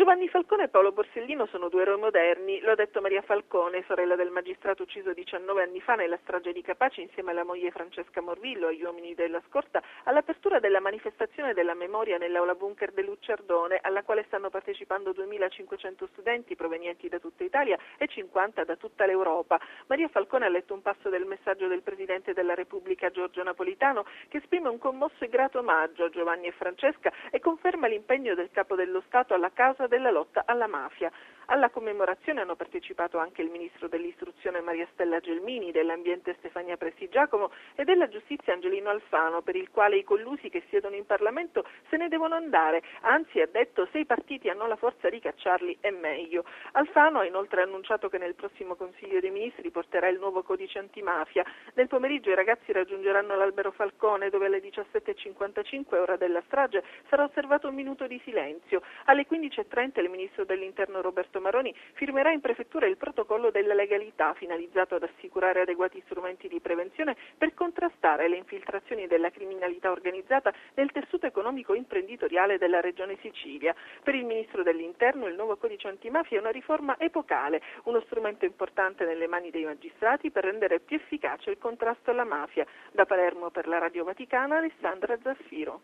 Giovanni Falcone e Paolo Borsellino sono due eroi moderni, lo ha detto Maria Falcone, sorella del magistrato ucciso 19 anni fa nella strage di Capaci insieme alla moglie Francesca Morvillo e agli uomini della scorta, all'apertura della manifestazione della memoria nell'aula bunker del Lucciardone, alla quale stanno partecipando 2500 studenti provenienti da tutta Italia e 50 da tutta l'Europa. Maria Falcone ha letto un passo del messaggio del Presidente della Repubblica Giorgio Napolitano, che esprime un commosso e grato omaggio a Giovanni e Francesca e conferma l'impegno del Capo dello Stato alla causa della lotta alla mafia. Alla commemorazione hanno partecipato anche il Ministro dell'Istruzione Maria Stella Gelmini, dell'Ambiente Stefania Prestigiacomo e della Giustizia Angelino Alfano, per il quale i collusi che siedono in Parlamento se ne devono andare, anzi ha detto se i partiti hanno la forza di cacciarli è meglio. Alfano ha inoltre annunciato che nel prossimo Consiglio dei Ministri porterà il nuovo codice antimafia. Nel pomeriggio i ragazzi raggiungeranno l'Albero Falcone, dove alle 17.55, ora della strage, sarà osservato un minuto di silenzio. Alle 15.30 il Ministro dell'Interno Roberto Maroni firmerà in prefettura il protocollo della legalità finalizzato ad assicurare adeguati strumenti di prevenzione per contrastare le infiltrazioni della criminalità organizzata nel tessuto economico imprenditoriale della regione Sicilia. Per il Ministro dell'Interno il nuovo codice antimafia è una riforma epocale, uno strumento importante nelle mani dei magistrati per rendere più efficace il contrasto alla mafia. Da Palermo per la Radio Vaticana, Alessandra Zaffiro.